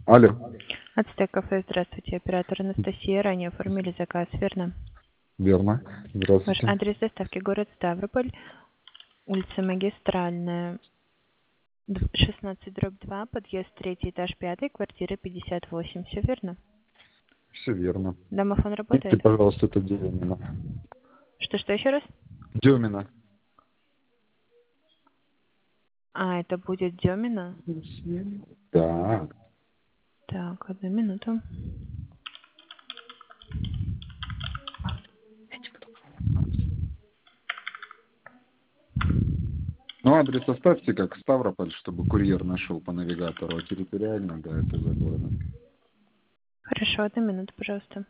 Алло. Ацтек кафе, здравствуйте, оператор Анастасия. Ранее оформили заказ, верно? Верно. Ваш Здравствуйте. адрес доставки город Ставрополь, улица Магистральная, 16/2, подъезд 3, этаж 5, квартира 58. Все верно? Все верно. Домофон Видите, работает? пожалуйста, это Демина. Что еще раз? Демина. А, это будет Демина? Да. Так, 1 минуту. Ну, адрес оставьте как Ставрополь, чтобы курьер нашел по навигатору, а территориально, да, это за городом. Хорошо, 1 минуту, пожалуйста.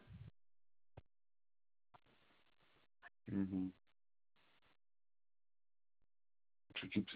Угу. Чуть-чуть.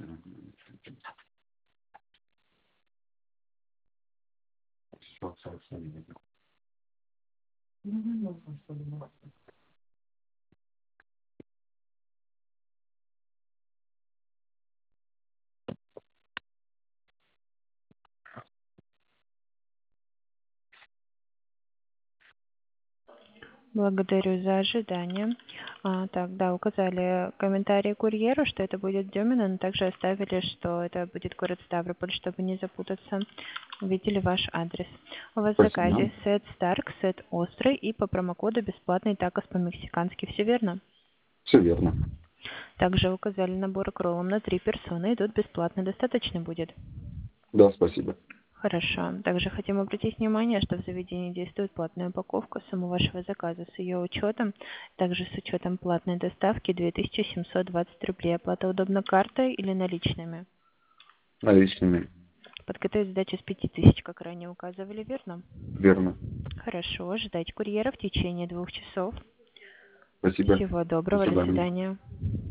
Благодарю за ожидание. Так, да, указали комментарии курьеру, что это будет Демина, но также оставили, что это будет город Ставрополь, чтобы не запутаться. Увидели ваш адрес. У вас в Спасибо. заказе сет Старк, сет Острый и по промокоду бесплатный такос по-мексикански. Все верно? Все верно. Также указали набор к роллам на 3 персоны. Идут бесплатно. Достаточно будет? Да, спасибо. Хорошо. Также хотим обратить внимание, что в заведении действует платная упаковка суммы вашего заказа с ее учетом, также с учетом платной доставки 2720 рублей. Оплата удобна картой или наличными? Наличными. Подготовить сдачу с 5000, как ранее указывали, верно? Верно. Хорошо. Ждать курьера в течение 2 часов. Спасибо. Всего До доброго. До свидания. свидания.